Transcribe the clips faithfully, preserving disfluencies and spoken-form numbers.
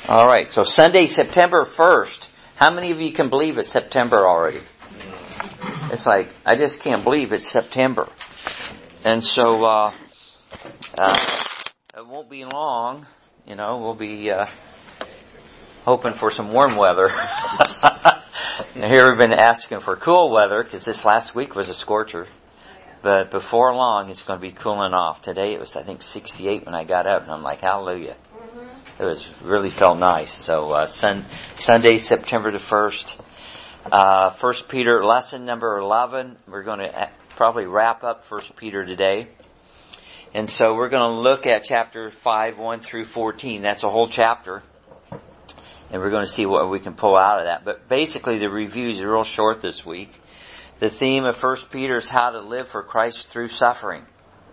All right, so Sunday, September first. How many of you can believe it's September already? It's like, I just can't believe it's September. And so, uh, uh, it won't be long, you know, we'll be, uh, hoping for some warm weather. Here we've been asking for cool weather, because this last week was a scorcher. But before long, it's going to be cooling off. Today it was, I think, sixty-eight when I got up, and I'm like, hallelujah. It was really felt nice. So, uh, sun, Sunday, September the first, uh, First Peter lesson number eleven. We're going to probably wrap up First Peter today. And so we're going to look at chapter five, one through fourteen. That's a whole chapter. And we're going to see what we can pull out of that. But basically the review is real short this week. The theme of First Peter is how to live for Christ through suffering.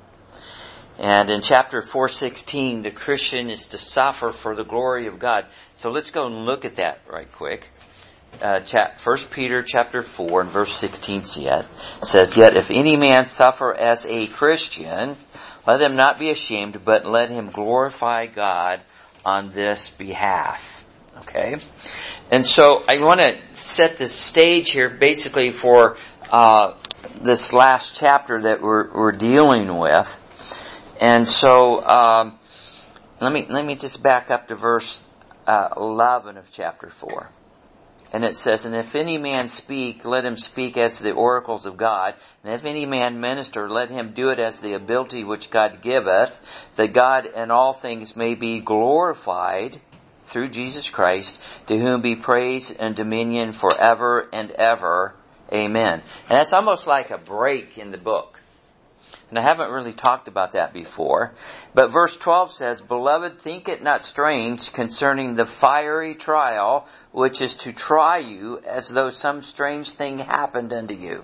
And in chapter four sixteen, the Christian is to suffer for the glory of God. So let's go and look at that right quick. Uh, chap, First Peter chapter four and verse sixteen says, Yet if any man suffer as a Christian, let him not be ashamed, but let him glorify God on this behalf. Okay? And so I want to set the stage here basically for uh this last chapter that we're, we're dealing with. And so, um, let me, let me just back up to verse, uh, eleven of chapter four. And it says, And if any man speak, let him speak as the oracles of God. And if any man minister, let him do it as the ability which God giveth, that God in all things may be glorified through Jesus Christ, to whom be praise and dominion forever and ever. Amen. And that's almost like a break in the book. And I haven't really talked about that before. But verse twelve says, Beloved, think it not strange concerning the fiery trial, which is to try you as though some strange thing happened unto you.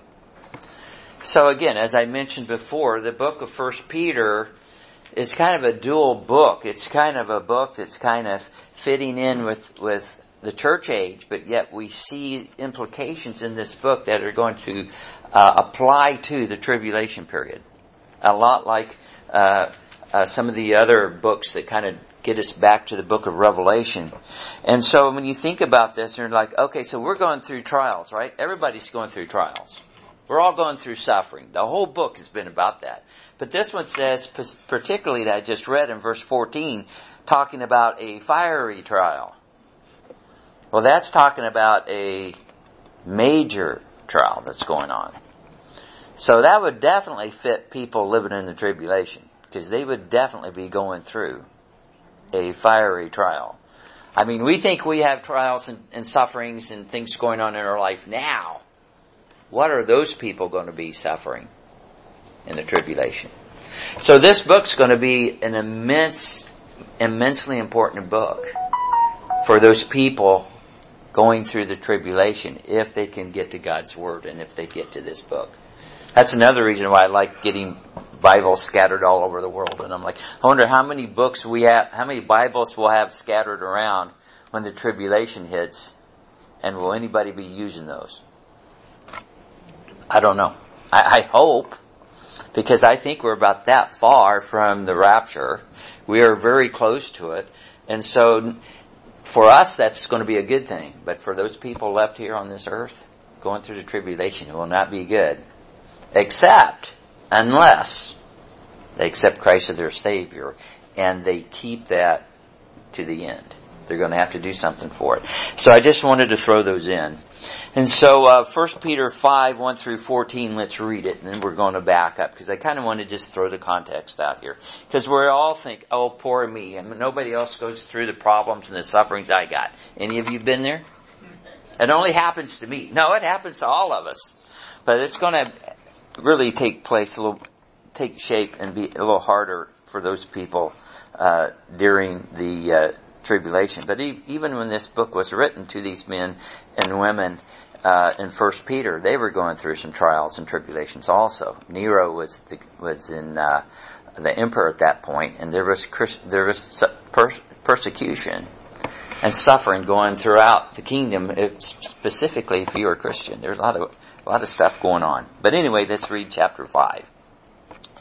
So again, as I mentioned before, the book of First Peter is kind of a dual book. It's kind of a book that's kind of fitting in with, with the church age, but yet we see implications in this book that are going to uh, apply to the tribulation period. A lot like uh, uh, some of the other books that kind of get us back to the book of Revelation. And so when you think about this, you're like, okay, so we're going through trials, right? Everybody's going through trials. We're all going through suffering. The whole book has been about that. But this one says, particularly that I just read in verse fourteen, talking about a fiery trial. Well, that's talking about a major trial that's going on. So that would definitely fit people living in the tribulation, because they would definitely be going through a fiery trial. I mean, we think we have trials and, and sufferings and things going on in our life now. What are those people going to be suffering in the tribulation? So this book's going to be an immense, immensely important book for those people going through the tribulation, if they can get to God's Word and if they get to this book. That's another reason why I like getting Bibles scattered all over the world. And I'm like, I wonder how many books we have, how many Bibles we'll have scattered around when the tribulation hits, and will anybody be using those? I don't know. I, I hope, because I think we're about that far from the rapture. We are very close to it. And so for us, that's going to be a good thing. But for those people left here on this earth, going through the tribulation, it will not be good. Except, unless they accept Christ as their Savior, and they keep that to the end. They're going to have to do something for it. So I just wanted to throw those in. And so, uh, First Peter five, one through fourteen, let's read it, and then we're going to back up, because I kind of want to just throw the context out here. Because we all think, oh, poor me, and nobody else goes through the problems and the sufferings I got. Any of you been there? It only happens to me. No, it happens to all of us. But it's going to really take place a little, take shape and be a little harder for those people uh, during the uh, tribulation. But e- even when this book was written to these men and women uh, in First Peter, they were going through some trials and tribulations also. Nero was the, was in uh, the emperor at that point, and there was there was per- persecution and suffering going throughout the kingdom, specifically if you were a Christian. There's a lot of a lot of stuff going on. But anyway, let's read chapter five.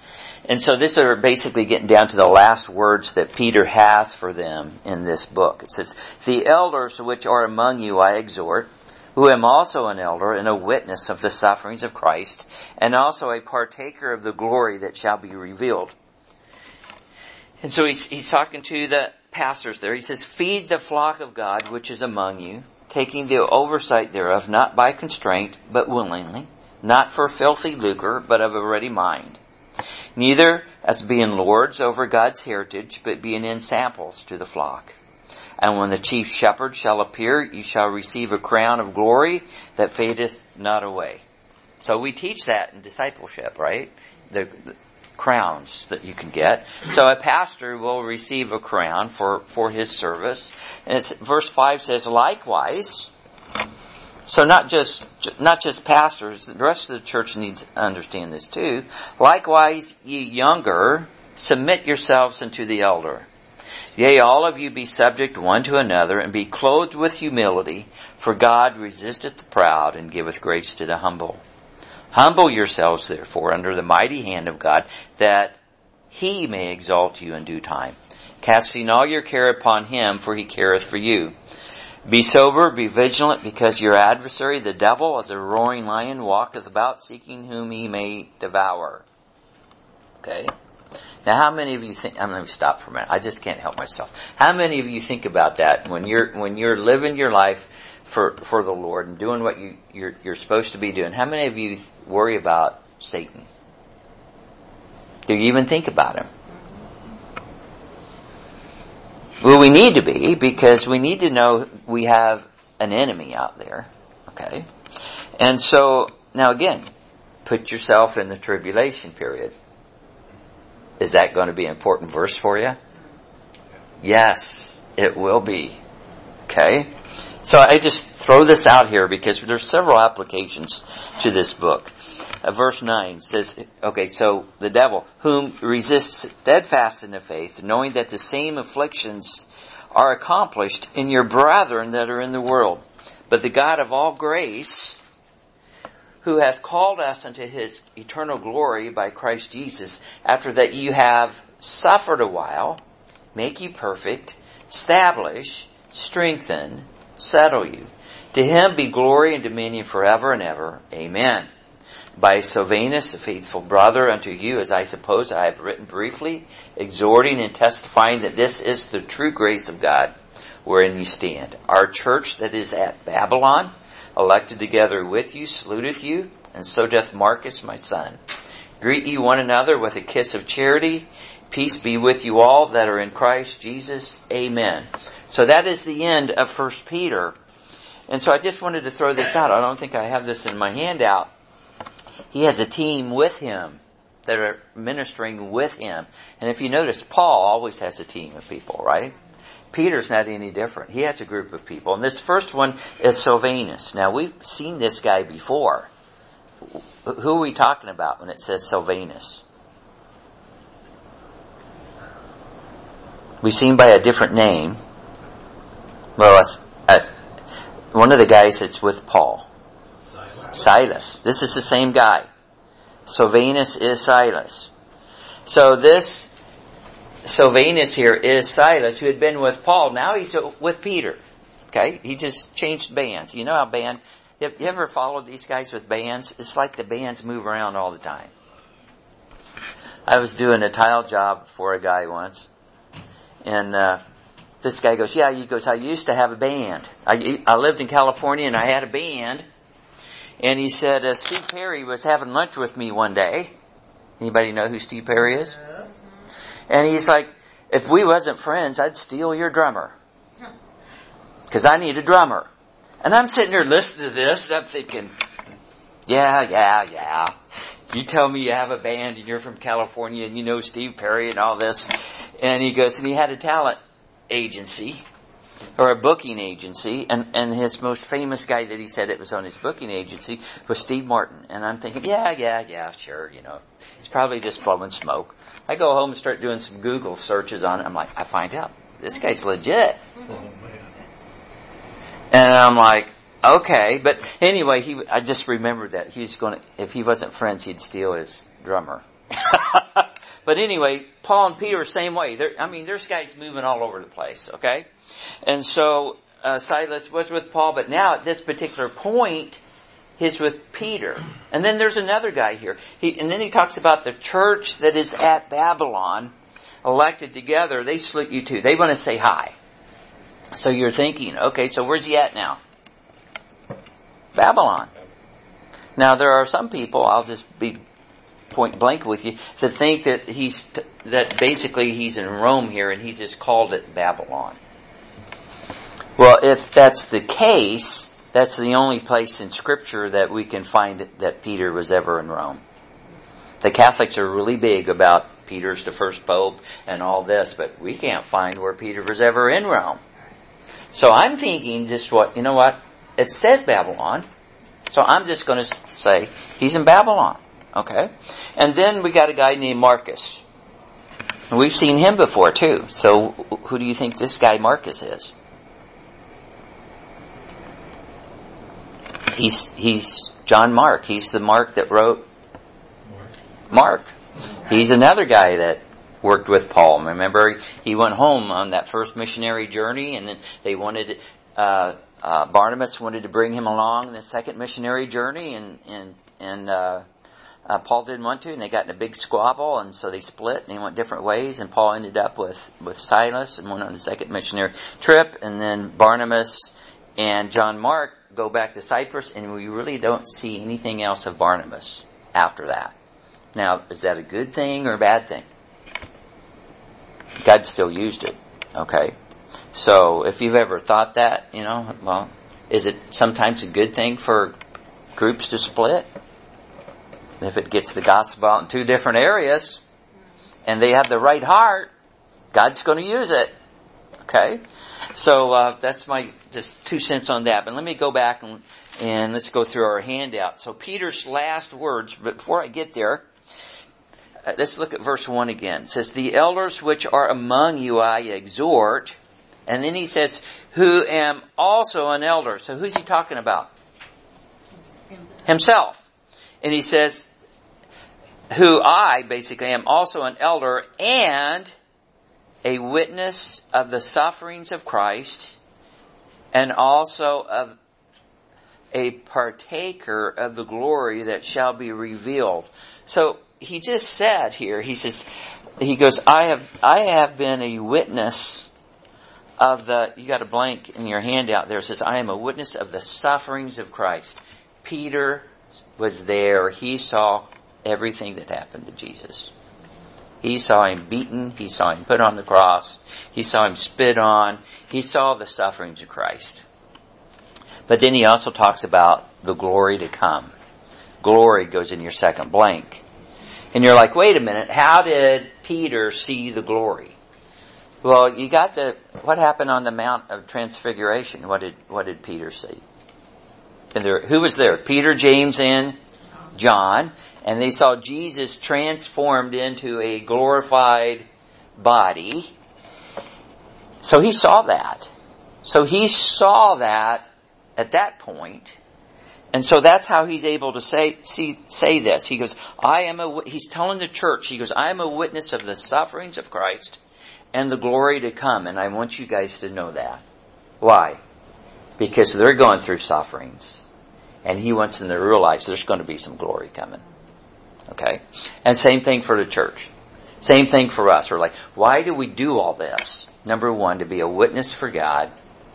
And so this are basically getting down to the last words that Peter has for them in this book. It says, the elders which are among you I exhort, who am also an elder and a witness of the sufferings of Christ, and also a partaker of the glory that shall be revealed. And so he's, he's talking to the pastors there. He says, feed the flock of God which is among you, taking the oversight thereof, not by constraint, but willingly, not for filthy lucre, but of a ready mind. Neither as being lords over God's heritage, but being ensamples to the flock. And when the chief shepherd shall appear, you shall receive a crown of glory that fadeth not away. So we teach that in discipleship, right? The, the crowns that you can get. So a pastor will receive a crown for, for his service. And it's, verse five says, likewise. So not just, not just pastors, the rest of the church needs to understand this too. Likewise, ye younger, submit yourselves unto the elder. Yea, all of you be subject one to another, and be clothed with humility, for God resisteth the proud, and giveth grace to the humble. Humble yourselves, therefore, under the mighty hand of God, that He may exalt you in due time, casting all your care upon Him, for He careth for you. Be sober, be vigilant, because your adversary, the devil, as a roaring lion, walketh about, seeking whom he may devour. Okay? Now, how many of you think, I'm going to stop for a minute. I just can't help myself. How many of you think about that when you're, when you're living your life for, for the Lord and doing what you, you're, you're supposed to be doing? How many of you worry about Satan? Do you even think about him? Well, we need to be, because we need to know we have an enemy out there. Okay? And so, now again, put yourself in the tribulation period. Is that going to be an important verse for you? Yes, it will be. Okay? So I just throw this out here because there's several applications to this book. Uh, verse nine says, okay, so the devil, whom resists steadfast in the faith, knowing that the same afflictions are accomplished in your brethren that are in the world. But the God of all grace, who hath called us unto His eternal glory by Christ Jesus, after that you have suffered a while, make you perfect, establish, strengthen, settle you. To Him be glory and dominion forever and ever. Amen. By Silvanus, a faithful brother unto you, as I suppose I have written briefly, exhorting and testifying that this is the true grace of God, wherein you stand. Our church that is at Babylon, elected together with you, saluteth you, and so doth Marcus my son. Greet ye one another with a kiss of charity. Peace be with you all that are in Christ Jesus. Amen. So that is the end of First Peter. And so I just wanted to throw this out. I don't think I have this in my handout. He has a team with him that are ministering with him. And if you notice, Paul always has a team of people, right? Peter's not any different. He has a group of people. And this first one is Silvanus. Now, we've seen this guy before. Who are we talking about when it says Silvanus? We've seen by a different name. Well, it's, it's one of the guys that's with Paul. Silas. Silas. This is the same guy. Silvanus is Silas. So this Silvanus here is Silas, who had been with Paul. Now he's with Peter. Okay? He just changed bands. You know how bands... Have you ever followed these guys with bands? It's like the bands move around all the time. I was doing a tile job for a guy once. And uh, this guy goes, yeah, he goes, I used to have a band. I, I lived in California and I had a band. And he said, uh, Steve Perry was having lunch with me one day. Anybody know who Steve Perry is? Yes. And he's like, if we wasn't friends, I'd steal your drummer. Because I need a drummer. And I'm sitting there listening to this, and I'm thinking, yeah, yeah, yeah. You tell me you have a band and you're from California and you know Steve Perry and all this. And he goes, and he had a talent agency or a booking agency. And, and his most famous guy that he said it was on his booking agency was Steve Martin. And I'm thinking, yeah, yeah, yeah, sure, you know. He's probably just blowing smoke. I go home and start doing some Google searches on it. I'm like, I find out this guy's legit. And I'm like, okay, but anyway, he, I just remembered that he's going to, if he wasn't friends, he'd steal his drummer. But anyway, Paul and Peter are the same way. They're, I mean, there's guys moving all over the place, okay? And so, uh, Silas was with Paul, but now at this particular point, he's with Peter. And then there's another guy here. He, and then he talks about the church that is at Babylon, elected together. They salute you too. They want to say hi. So you're thinking, okay, so where's he at now? Babylon. Now there are some people, I'll just be point blank with you, that think that he's, that basically he's in Rome here and he just called it Babylon. Well, if that's the case, that's the only place in Scripture that we can find that Peter was ever in Rome. The Catholics are really big about Peter's the first pope and all this, but we can't find where Peter was ever in Rome. So I'm thinking just what, you know what? It says Babylon. So I'm just going to say he's in Babylon. Okay? And then we got a guy named Marcus. And we've seen him before too. So who do you think this guy Marcus is? He's he's John Mark. He's the Mark that wrote Mark. He's another guy that worked with Paul. Remember, he went home on that first missionary journey, and then they wanted uh, uh, Barnabas wanted to bring him along in the second missionary journey, and and and uh, uh, Paul didn't want to, and they got in a big squabble, and so they split, and they went different ways, and Paul ended up with with Silas and went on the second missionary trip, and then Barnabas and John Mark go back to Cyprus, and we really don't see anything else of Barnabas after that. Now, is that a good thing or a bad thing? God still used it. Okay. So, if you've ever thought that, you know, well, is it sometimes a good thing for groups to split? If it gets the gospel out in two different areas, and they have the right heart, God's going to use it. Okay? So, uh, that's my just two cents on that. But let me go back and, and let's go through our handout. So, Peter's last words, but before I get there, uh, let's look at verse one again. It says, the elders which are among you I exhort. And then he says, who am also an elder. So who's he talking about? Himself. And he says, who I basically am also an elder and a witness of the sufferings of Christ, and also of a partaker of the glory that shall be revealed. So he just said here, he says, he goes, I have, I have been a witness of the, you got a blank in your handout there. It says, I am a witness of the sufferings of Christ. Peter was there. He saw everything that happened to Jesus. He saw him beaten. He saw him put on the cross. He saw him spit on. He saw the sufferings of Christ. But then he also talks about the glory to come. Glory goes in your second blank. And you're like, wait a minute, how did Peter see the glory? Well, you got the, what happened on the Mount of Transfiguration? What did, what did Peter see? And there, who was there? Peter, James, and John. And they saw Jesus transformed into a glorified body. So he saw that. So he saw that at that point. And so that's how he's able to say see, say this. He goes, I am a, he's telling the church, he goes, I am a witness of the sufferings of Christ and the glory to come. And I want you guys to know that. Why? Because they're going through sufferings. And he wants them to realize there's going to be some glory coming. Okay? And same thing for the church. Same thing for us. We're like, why do we do all this? Number one, to be a witness for God.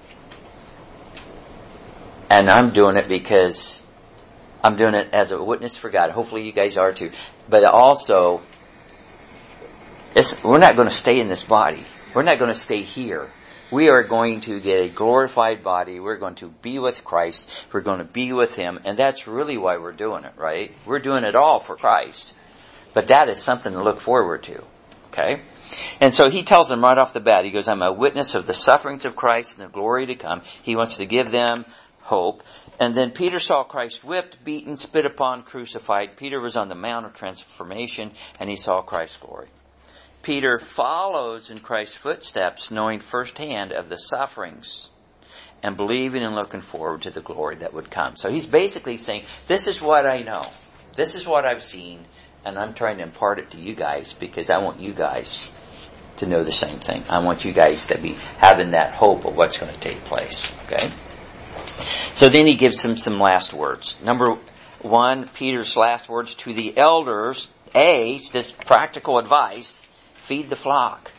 And I'm doing it because I'm doing it as a witness for God. Hopefully you guys are too. But also, it's, we're not going to stay in this body. We're not going to stay here. We are going to get a glorified body. We're going to be with Christ. We're going to be with Him. And that's really why we're doing it, right? We're doing it all for Christ. But that is something to look forward to. Okay? And so he tells them right off the bat, he goes, I'm a witness of the sufferings of Christ and the glory to come. He wants to give them hope. And then Peter saw Christ whipped, beaten, spit upon, crucified. Peter was on the Mount of Transformation and he saw Christ's glory. Peter follows in Christ's footsteps, knowing firsthand of the sufferings and believing and looking forward to the glory that would come. So he's basically saying, this is what I know. This is what I've seen. And I'm trying to impart it to you guys because I want you guys to know the same thing. I want you guys to be having that hope of what's going to take place. Okay? So then he gives them some last words. Number one, Peter's last words to the elders. A, this practical advice, feed the flock.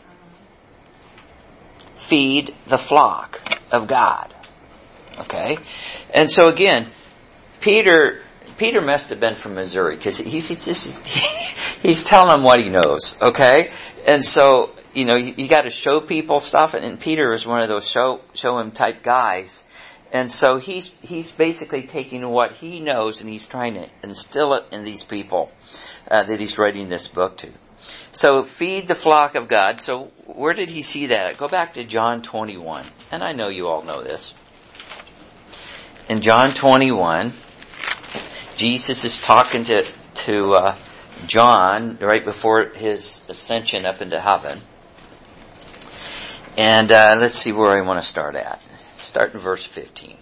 Feed the flock of God. Okay? And so again, Peter, Peter must have been from Missouri because he's, he's just, he's telling them what he knows. Okay? And so, you know, you, you got to show people stuff, and, and Peter is one of those show, show him type guys. And so he's, he's basically taking what he knows and he's trying to instill it in these people, uh, that he's writing this book to. So feed the flock of God. So where did he see that? Go back to John twenty-one. And I know you all know this. In John twenty-one, Jesus is talking to, to, uh, John right before his ascension up into heaven. And, uh, let's see where I want to start at. Start in verse fifteen.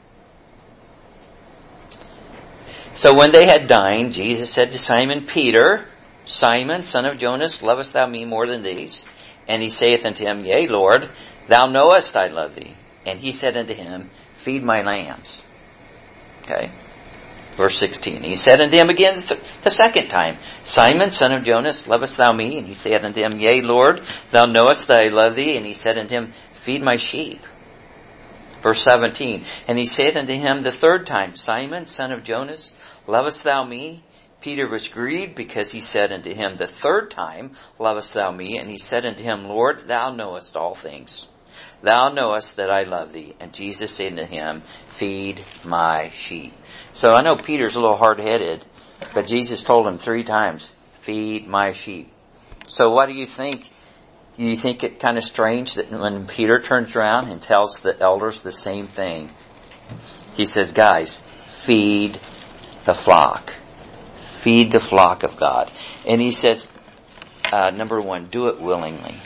So when they had dined, Jesus said to Simon Peter, Simon, son of Jonas, lovest thou me more than these? And he saith unto him, Yea, Lord, thou knowest I love thee. And he said unto him, Feed my lambs. Okay. Verse sixteen. He said unto him again th- the second time, Simon, son of Jonas, lovest thou me? And he said unto him, Yea, Lord, thou knowest that I love thee. And he said unto him, Feed my sheep. Verse seventeen. And he saith unto him the third time, Simon, son of Jonas, lovest thou me? Peter was grieved because he said unto him the third time, Lovest thou me? And he said unto him, Lord, thou knowest all things. Thou knowest that I love thee. And Jesus said unto him, Feed my sheep. So I know Peter's a little hard-headed, but Jesus told him three times, Feed my sheep. So what do you think? You think it kind of strange that when Peter turns around and tells the elders the same thing, he says, guys, feed the flock. Feed the flock of God. And he says, uh, number one, do it willingly.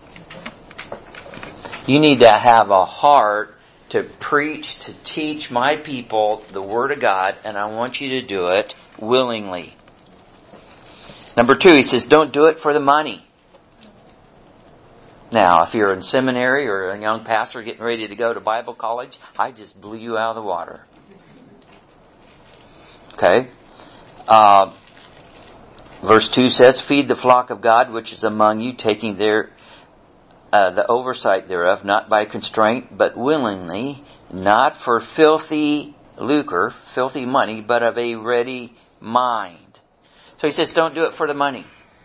You need to have a heart to preach, to teach my people the Word of God, and I want you to do it willingly. Number two, he says, don't do it for the money. Now, if you're in seminary or a young pastor getting ready to go to Bible college, I just blew you out of the water. Okay? Uh, verse two says, Feed the flock of God which is among you, taking their uh, the oversight thereof, not by constraint, but willingly, not for filthy lucre, filthy money, but of a ready mind. So he says, don't do it for the money.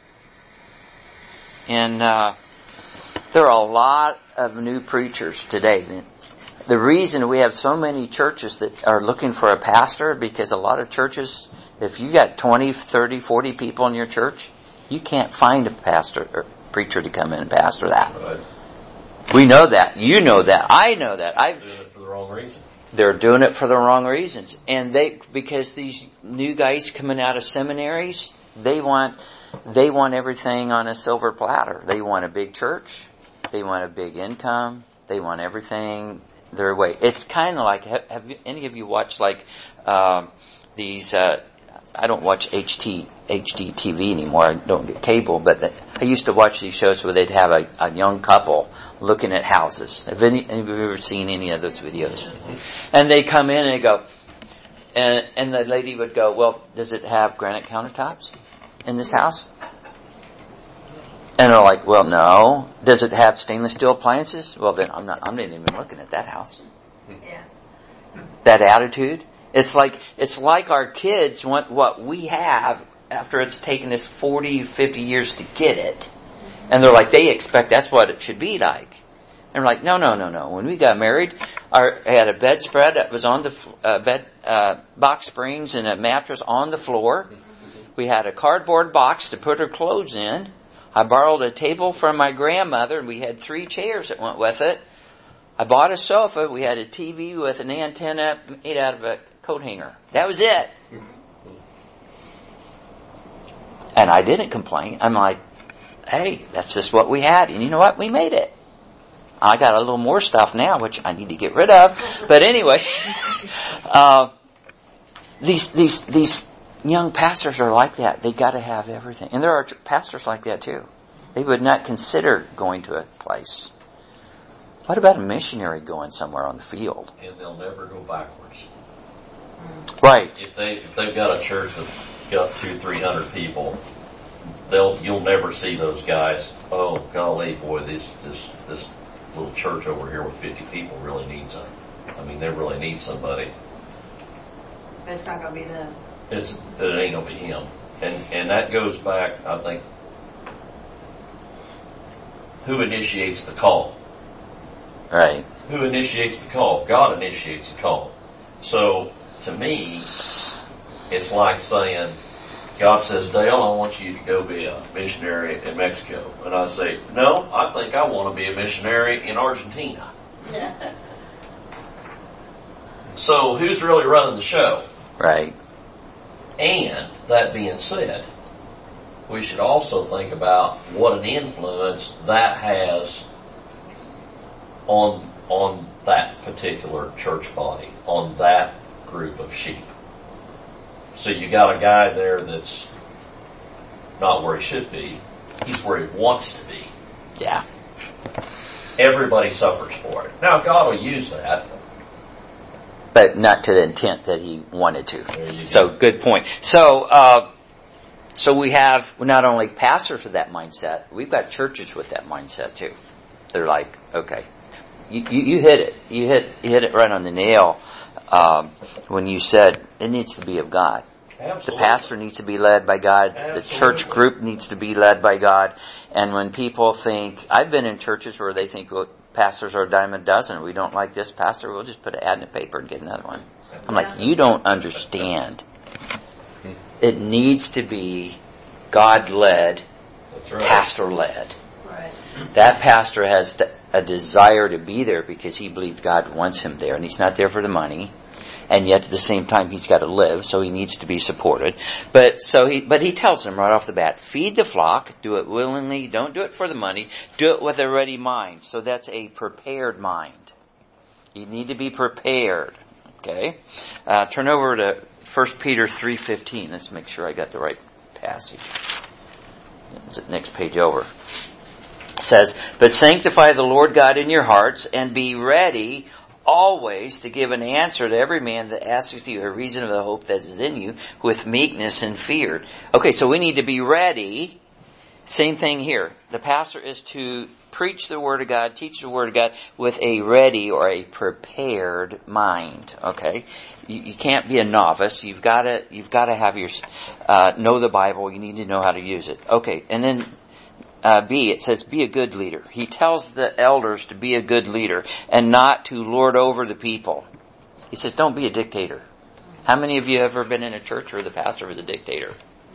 And uh, there are a lot of new preachers today. The reason we have so many churches that are looking for a pastor, because a lot of churches, if you got twenty, thirty, forty people in your church, you can't find a pastor or preacher to come in and pastor that. Right. We know that. You know that. I know that. I've doing it for the wrong reason. They're doing it for the wrong reasons. And they, because these new guys coming out of seminaries, they want, they want everything on a silver platter. They want a big church. They want a big income. They want everything their way. It's kind of like, have, have you, any of you watched like um, these? Uh, I don't watch H D T V anymore. I don't get cable, but the, I used to watch these shows where they'd have a, a young couple looking at houses. Have any, have you ever seen any of those videos? And they come in and they go, and and the lady would go, "Well, does it have granite countertops in this house?" And they're like, "Well, no." "Does it have stainless steel appliances?" "Well, then I'm not. I'm not even looking at that house." Yeah. That attitude. It's like it's like our kids want what we have after it's taken us forty, fifty years to get it, and they're like they expect that's what it should be like. And we're like, no, no, no, no. When we got married, our I had a bedspread that was on the uh, bed, uh, box springs, and a mattress on the floor. We had a cardboard box to put her clothes in. I borrowed a table from my grandmother, and we had three chairs that went with it. I bought a sofa. We had a T V with an antenna made out of a coat hanger. That was it. And I didn't complain. I'm like, hey, that's just what we had. And you know what? We made it. I got a little more stuff now, which I need to get rid of. But anyway, uh, these these these young pastors are like that. They got to have everything. And there are pastors like that too. They would not consider going to a place. What about a missionary going somewhere on the field? And they'll never go backwards. Right. If they if they've got a church that's got two, three hundred people, they'll you'll never see those guys. Oh golly, boy, this this this little church over here with fifty people really needs a. I mean, they really need somebody. But it's not going to be them. It's it ain't gonna be him, and and that goes back. I think who initiates the call. Right. Who initiates the call? God initiates the call. So, to me, it's like saying, God says, Dale, I want you to go be a missionary in Mexico. And I say, no, I think I want to be a missionary in Argentina. So, who's really running the show? Right. And, that being said, we should also think about what an influence that has on on that particular church body, on that group of sheep. So you got a guy there that's not where he should be. He's where he wants to be. Yeah. Everybody suffers for it. Now God will use that. But not to the intent that he wanted to. There you So go. good point. So, uh, so we have not only pastors with that mindset, we've got churches with that mindset too. They're like, okay, you, you, you hit it. You hit, you hit it right on the nail, um, when you said it needs to be of God. Absolutely. The pastor needs to be led by God. Absolutely. The church group needs to be led by God. And when people think, I've been in churches where they think, well, pastors are a dime a dozen. We don't like this pastor. We'll just put an ad in the paper and get another one. I'm like, you don't understand. It needs to be God-led, That's right. pastor-led. Right. That pastor has a desire to be there because he believes God wants him there, and he's not there for the money. And yet, at the same time, he's got to live, so he needs to be supported. But so he, but he tells them right off the bat: feed the flock, do it willingly. Don't do it for the money. Do it with a ready mind. So that's a prepared mind. You need to be prepared. Okay. Uh, turn over to First Peter three fifteen. Let's make sure I got the right passage. It's the next page over. It says, "But sanctify the Lord God in your hearts, and be ready always to give an answer to every man that asks you a reason of the hope that is in you with meekness and fear." Okay, so we need to be ready. Same thing here. The pastor is to preach the Word of God, teach the Word of God with a ready or a prepared mind. Okay, you, you can't be a novice. You've got to you've got to have your uh, know the Bible. You need to know how to use it. Okay, and then. Uh, B, it says, be a good leader. He tells the elders to be a good leader and not to lord over the people. He says, don't be a dictator. How many of you have ever been in a church where the pastor was a dictator?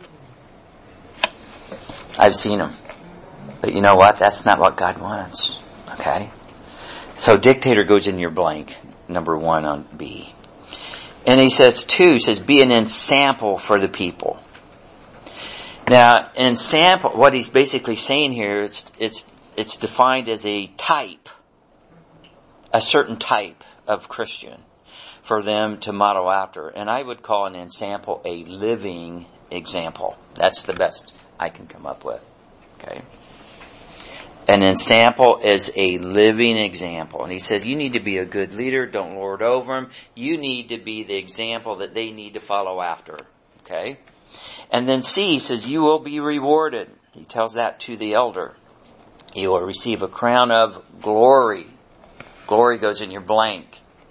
I've seen them. But you know what? That's not what God wants. Okay? So dictator goes in your blank, number one on B. And he says, two, says, be an ensample for the people. Now, in sample, what he's basically saying here, it's it's it's defined as a type, a certain type of Christian for them to model after. And I would call an ensample a living example. That's the best I can come up with. Okay. An ensample is a living example. And he says, you need to be a good leader. Don't lord over them. You need to be the example that they need to follow after. Okay. And then C says, you will be rewarded. He tells that to the elder. You will receive a crown of glory. Glory goes in your blank.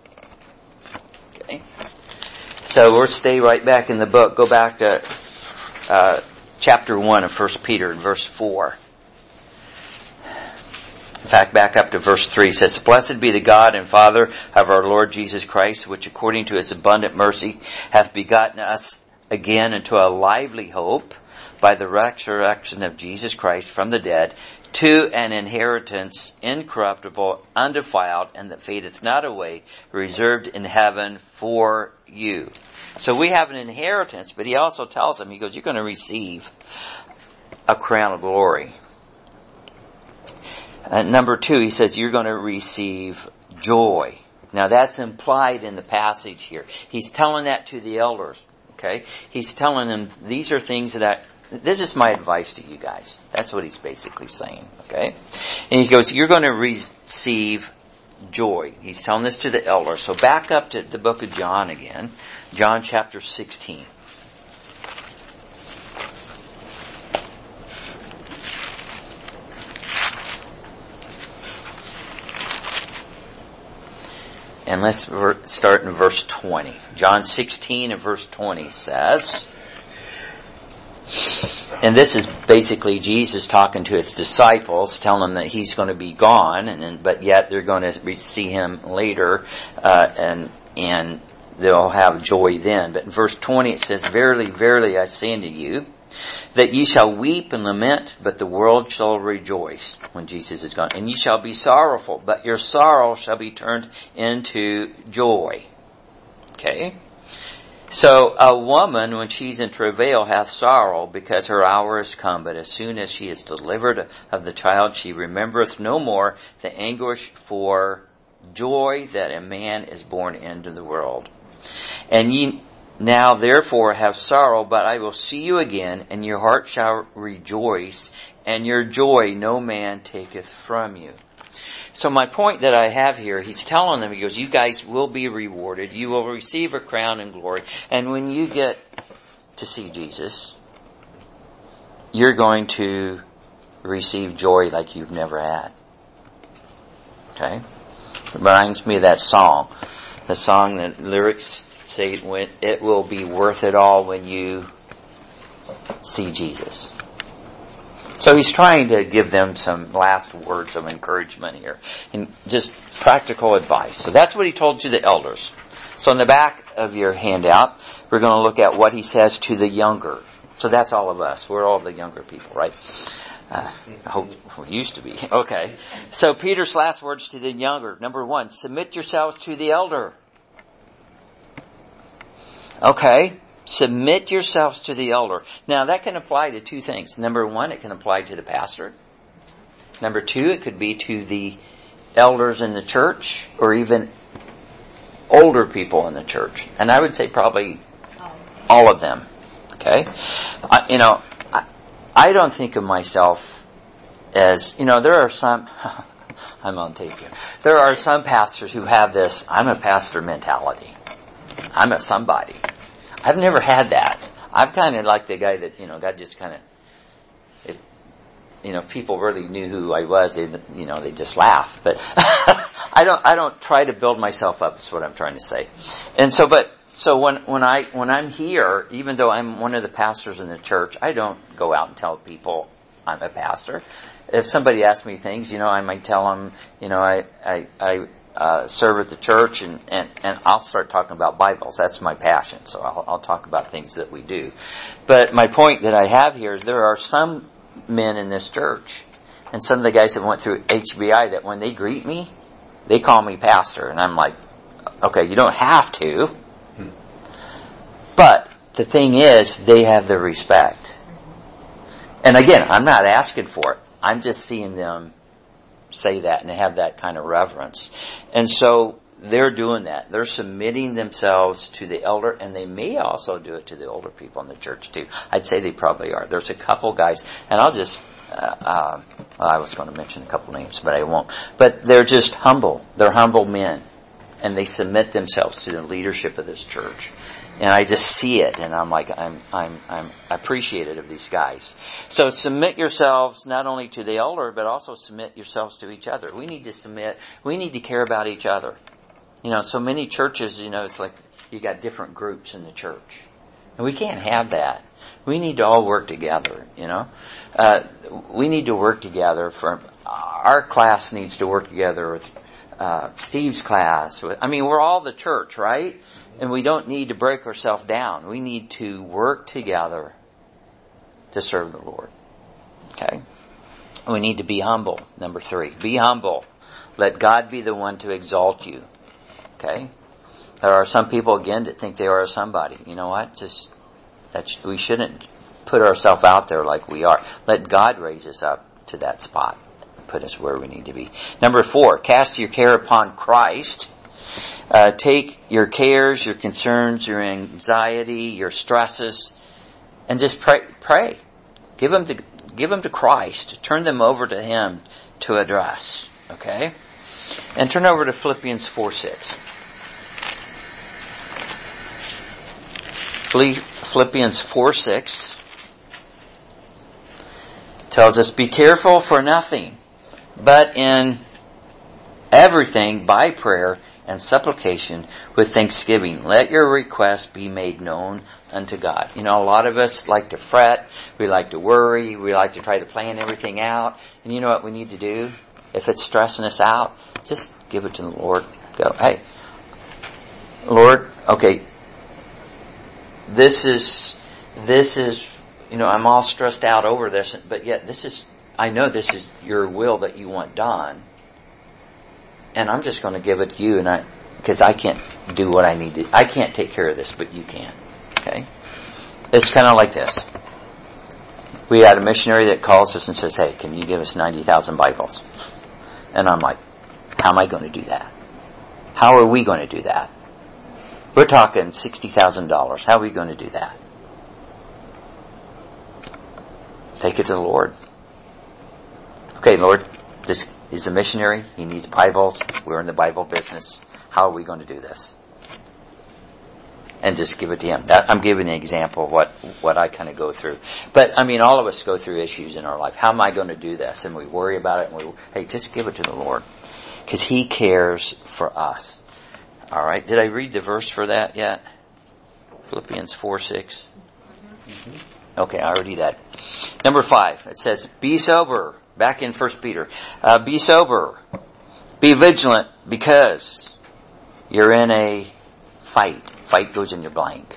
Okay. So we'll stay right back in the book. Go back to uh, chapter one of First Peter, verse four. In fact, back up to verse three. It says, blessed be the God and Father of our Lord Jesus Christ, which according to his abundant mercy hath begotten us again into a lively hope by the resurrection of Jesus Christ from the dead, to an inheritance incorruptible, undefiled, and that fadeth not away, reserved in heaven for you. So we have an inheritance, but he also tells them, he goes, you're going to receive a crown of glory. Uh, number two, he says, you're going to receive joy. Now that's implied in the passage here. He's telling that to the elders. Okay? He's telling them, these are things that I, this is my advice to you guys. That's what he's basically saying. Okay? And he goes, you're going to receive joy. He's telling this to the elders. So back up to the book of John again. John chapter sixteen. And let's start in verse twenty. John sixteen and verse twenty says, and this is basically Jesus talking to his disciples, telling them that he's going to be gone, and but yet they're going to see him later, uh, and and they'll have joy then. But in verse twenty it says, "Verily, verily, I say unto you, that ye shall weep and lament, but the world shall rejoice," when Jesus is gone. "And ye shall be sorrowful, but your sorrow shall be turned into joy." Okay? So a woman, when she's in travail, hath sorrow, because her hour is come. But as soon as she is delivered of the child, she remembereth no more the anguish for joy that a man is born into the world. And ye now therefore have sorrow, but I will see you again, and your heart shall rejoice, and your joy no man taketh from you. So my point that I have here, he's telling them, he goes, you guys will be rewarded. You will receive a crown and glory. And when you get to see Jesus, you're going to receive joy like you've never had. Okay? It reminds me of that song. The song, that lyrics say, it will be worth it all when you see Jesus. So he's trying to give them some last words of encouragement here, and just practical advice. So that's what he told to the elders. So in the back of your handout, we're going to look at what he says to the younger. So that's all of us. We're all the younger people, right? Uh, I hope we used to be. Okay. So Peter's last words to the younger. Number one, submit yourselves to the elder. Okay. Submit yourselves to the elder. Now that can apply to two things. Number one, it can apply to the pastor. Number two, it could be to the elders in the church, or even older people in the church. And I would say probably all of them. Okay? I, you know, I, I don't think of myself as, you know, there are some, I'm on tape here. There are some pastors who have this, I'm a pastor mentality. I'm a somebody. I've never had that. I'm kind of like the guy that, you know, God just kind of, if, you know, if people really knew who I was, they, you know, they just laugh. But I don't, I don't try to build myself up, is what I'm trying to say. And so, but, so when, when I, when I'm here, even though I'm one of the pastors in the church, I don't go out and tell people I'm a pastor. If somebody asks me things, you know, I might tell them, you know, I, I, I, Uh, serve at the church, and, and, and I'll start talking about Bibles. That's my passion, so I'll, I'll talk about things that we do. But my point that I have here is there are some men in this church, and some of the guys that went through H B I, that when they greet me, they call me pastor, and I'm like, okay, you don't have to. But the thing is, they have the respect. And again, I'm not asking for it. I'm just seeing them say that and have that kind of reverence. And so they're doing that. They're submitting themselves to the elder, and they may also do it to the older people in the church too. I'd say they probably are. There's a couple guys, and I'll just, uh, uh, well, I was going to mention a couple names, but I won't. But they're just humble. They're humble men, and they submit themselves to the leadership of this church. And I just see it, and I'm like, I'm, I'm, I'm appreciative of these guys. So submit yourselves not only to the elder, but also submit yourselves to each other. We need to submit. We need to care about each other. You know, so many churches, you know, it's like you got different groups in the church, and we can't have that. We need to all work together. You know, uh, we need to work together. For our class needs to work together with uh, Steve's class. I mean, we're all the church, right? And we don't need to break ourselves down. We need to work together to serve the Lord. Okay? We need to be humble. Number three. Be humble. Let God be the one to exalt you. Okay? There are some people, again, that think they are somebody. You know what? Just, that sh- we shouldn't put ourselves out there like we are. Let God raise us up to that spot. Put us where we need to be. Number four. Cast your care upon Christ, Uh, take your cares, your concerns, your anxiety, your stresses, and just pray. Pray. Give them to give them to Christ. Turn them over to Him to address. Okay, and turn over to Philippians four six. Philippians four six tells us, "Be careful for nothing, but in everything by prayer and supplication with thanksgiving, let your requests be made known unto God." You know, a lot of us like to fret, we like to worry, we like to try to plan everything out. And you know what we need to do? If it's stressing us out, just give it to the Lord. Go, hey, Lord, okay, this is, this is, you know, I'm all stressed out over this, but yet this is, I know this is your will that you want done. And I'm just going to give it to you, and I, because I can't do what I need to. I can't take care of this, but you can. Okay? It's kind of like this. We had a missionary that calls us and says, "Hey, can you give us ninety thousand Bibles?" And I'm like, "How am I going to do that? How are we going to do that? We're talking sixty thousand dollars. How are we going to do that?" Take it to the Lord. Okay, Lord, this is a missionary. He needs Bibles. We're in the Bible business. How are we going to do this? And just give it to Him. That, I'm giving an example of what, what I kind of go through. But, I mean, all of us go through issues in our life. How am I going to do this? And we worry about it. And we, hey, just give it to the Lord. Because He cares for us. All right. Did I read the verse for that yet? Philippians four six. Mm-hmm. Okay, I already did. Number five. It says, "Be sober." Back in First Peter. Uh, be sober. Be vigilant, because you're in a fight. Fight goes in your blank.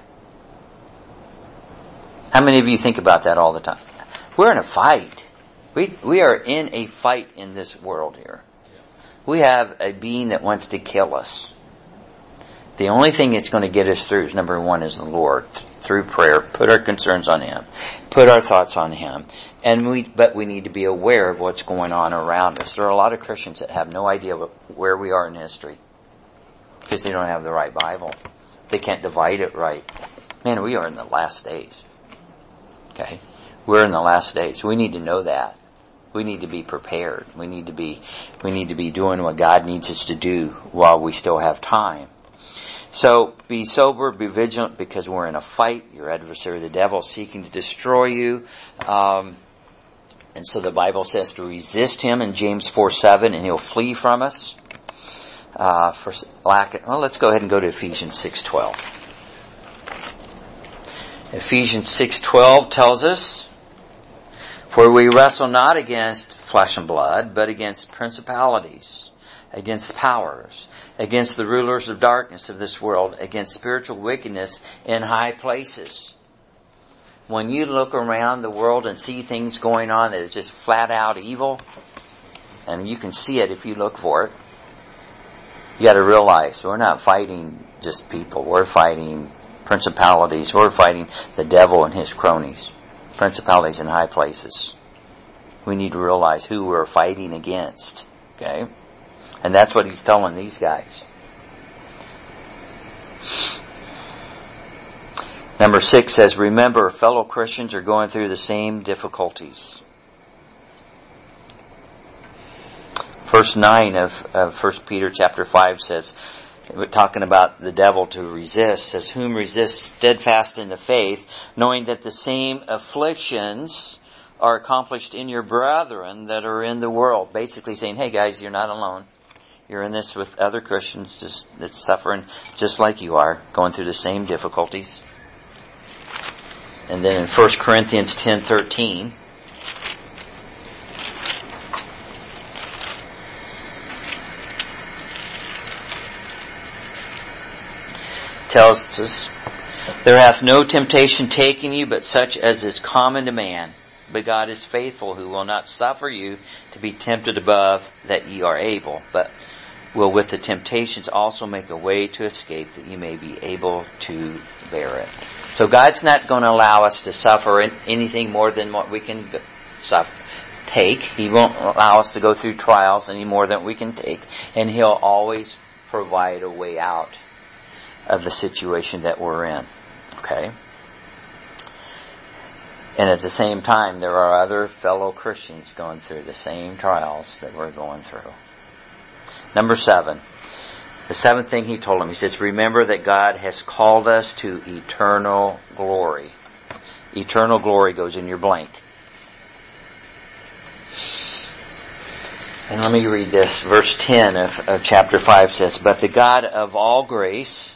How many of you think about that all the time? We're in a fight. We we are in a fight in this world here. We have a being that wants to kill us. The only thing that's going to get us through is, number one, is the Lord. Through prayer, put our concerns on Him, put our thoughts on Him, and we. But we need to be aware of what's going on around us. There are a lot of Christians that have no idea where we are in history because they don't have the right Bible. They can't divide it right. Man, we are in the last days. Okay, we're in the last days. We need to know that. We need to be prepared. We need to be. We need to be doing what God needs us to do while we still have time. So, be sober, be vigilant, because we're in a fight. Your adversary, the devil, is seeking to destroy you. Um, and so the Bible says to resist him in James four seven, and he'll flee from us. Uh, for lack of, well, let's go ahead and go to Ephesians six twelve. Ephesians six twelve tells us, "For we wrestle not against flesh and blood, but against principalities, against powers, against the rulers of darkness of this world, against spiritual wickedness in high places." When you look around the world and see things going on that is just flat out evil, and you can see it if you look for it, you got to realize we're not fighting just people. We're fighting principalities. We're fighting the devil and his cronies. Principalities in high places. We need to realize who we're fighting against. Okay? And that's what he's telling these guys. Number six says, remember, fellow Christians are going through the same difficulties. Verse nine of, of First Peter chapter five says, we're talking about the devil to resist, says, whom resist steadfast in the faith, knowing that the same afflictions are accomplished in your brethren that are in the world. Basically saying, hey guys, you're not alone. You're in this with other Christians just that's suffering just like you are, going through the same difficulties. And then in First Corinthians ten thirteen, tells us, there hath no temptation taken you but such as is common to man. But God is faithful, who will not suffer you to be tempted above that ye are able, but will with the temptations also make a way to escape, that you may be able to bear it. So God's not going to allow us to suffer anything more than what we can suffer, take. He won't allow us to go through trials any more than we can take. And He'll always provide a way out of the situation that we're in. Okay? And at the same time, there are other fellow Christians going through the same trials that we're going through. Number seven. The seventh thing he told him, he says, remember that God has called us to eternal glory. Eternal glory goes in your blank. And let me read this. Verse ten of, of chapter five says, but the God of all grace,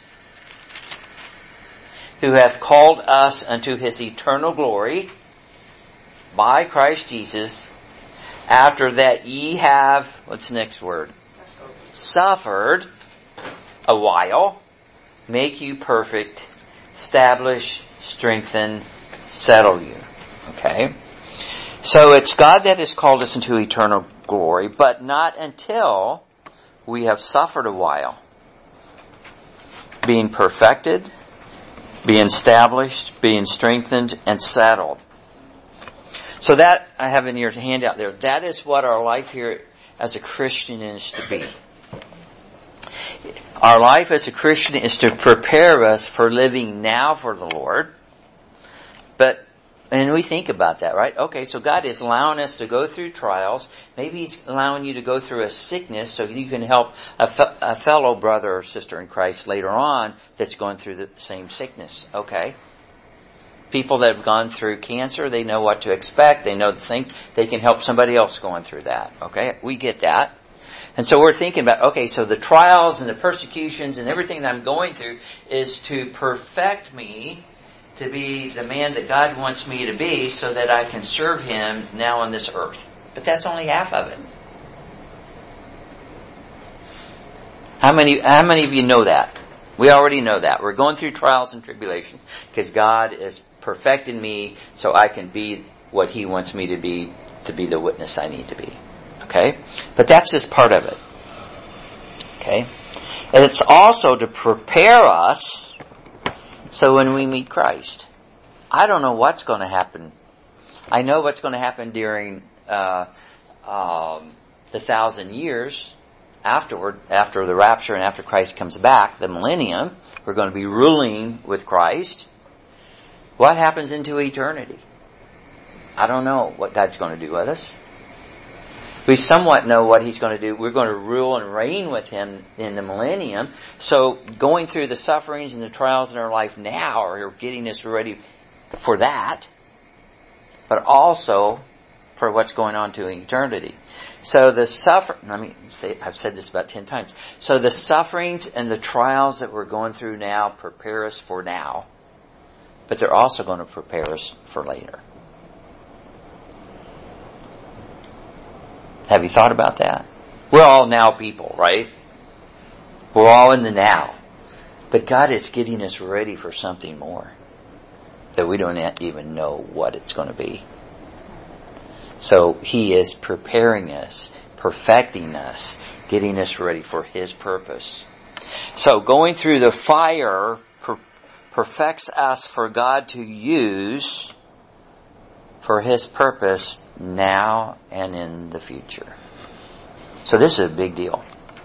who hath called us unto his eternal glory by Christ Jesus, after that ye have, what's the next word? Suffered a while, make you perfect, establish, strengthen, settle you. Okay? So it's God that has called us into eternal glory, but not until we have suffered a while. Being perfected, being established, being strengthened, and settled. So that, I have in your handout there, that is what our life here as a Christian is to be. Our life as a Christian is to prepare us for living now for the Lord. But, and we think about that, right? Okay, so God is allowing us to go through trials. Maybe He's allowing you to go through a sickness so you can help a, fe- a fellow brother or sister in Christ later on that's going through the same sickness. Okay. People that have gone through cancer, they know what to expect. They know the things. They can help somebody else going through that. Okay, we get that. And so we're thinking about, okay, so the trials and the persecutions and everything that I'm going through is to perfect me to be the man that God wants me to be so that I can serve Him now on this earth. But that's only half of it. How many, how many of you know that? We already know that. We're going through trials and tribulation because God is perfecting me so I can be what He wants me to be, to be the witness I need to be. Okay? But that's just part of it. Okay? And it's also to prepare us so when we meet Christ. I don't know what's going to happen. I know what's going to happen during uh, um, the thousand years afterward, after the rapture and after Christ comes back, the millennium. We're going to be ruling with Christ. What happens into eternity? I don't know what God's going to do with us. We somewhat know what He's going to do. We're going to rule and reign with Him in the millennium. So going through the sufferings and the trials in our life now are getting us ready for that, but also for what's going on to eternity. So the suffer, let me say, I've said this about ten times. So the sufferings and the trials that we're going through now prepare us for now, but they're also going to prepare us for later. Have you thought about that? We're all now people, right? We're all in the now. But God is getting us ready for something more that we don't even know what it's going to be. So He is preparing us, perfecting us, getting us ready for His purpose. So going through the fire per- perfects us for God to use for His purpose now and in the future. So this is a big deal.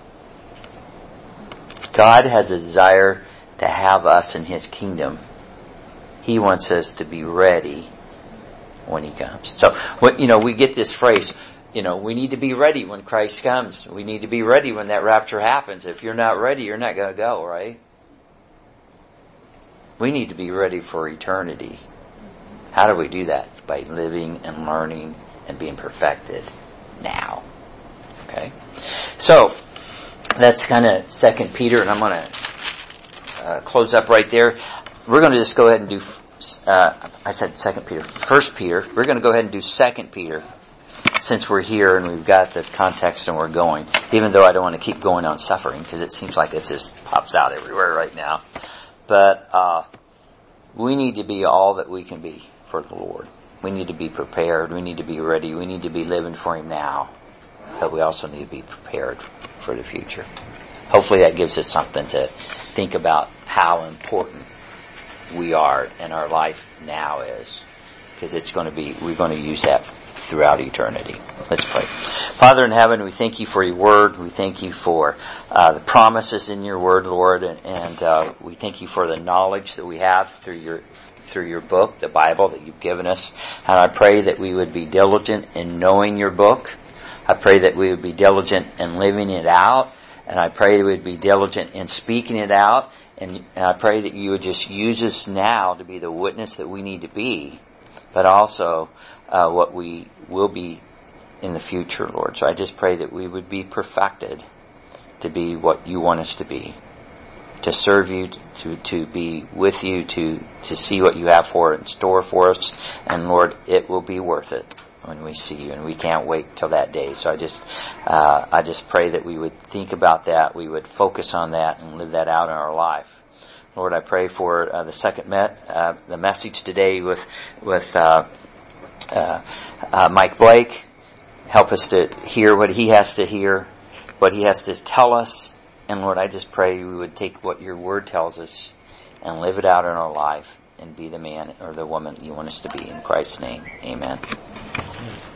God has a desire to have us in His kingdom. He wants us to be ready when He comes. So, you know, we get this phrase, you know, we need to be ready when Christ comes. We need to be ready when that rapture happens. If you're not ready, you're not going to go, right? We need to be ready for eternity. How do we do that? By living and learning and being perfected now. Okay? So, that's kind of Second Peter, and I'm going to uh, close up right there. We're going to just go ahead and do, uh, I said Second Peter, First Peter. We're going to go ahead and do Second Peter, since we're here and we've got the context and we're going. Even though I don't want to keep going on suffering, because it seems like it just pops out everywhere right now. But uh, we need to be all that we can be for the Lord. We need to be prepared. We need to be ready. We need to be living for Him now. But we also need to be prepared for the future. Hopefully that gives us something to think about how important we are and our life now is. because it's going to be, we're going to use that throughout eternity. Let's pray. Father in heaven, we thank you for your word. We thank you for uh, the promises in your word, Lord, and, and uh, we thank you for the knowledge that we have through your through your book, the Bible that you've given us. And I pray that we would be diligent in knowing your book. I pray that we would be diligent in living it out. And I pray that we would be diligent in speaking it out. And, and I pray that you would just use us now to be the witness that we need to be, but also uh, what we will be in the future, Lord. So I just pray that we would be perfected to be what you want us to be, to serve you, to to be with you, to to see what you have for in store for us. And Lord, it will be worth it when we see you, and we can't wait till that day. So I just uh, I just pray that we would think about that, we would focus on that, and live that out in our life. Lord, I pray for uh, the second met uh, the message today with with uh, uh, uh, Mike Blake. Help us to hear what he has to hear, what he has to tell us. And Lord, I just pray we would take what your word tells us and live it out in our life and be the man or the woman you want us to be. In Christ's name, amen.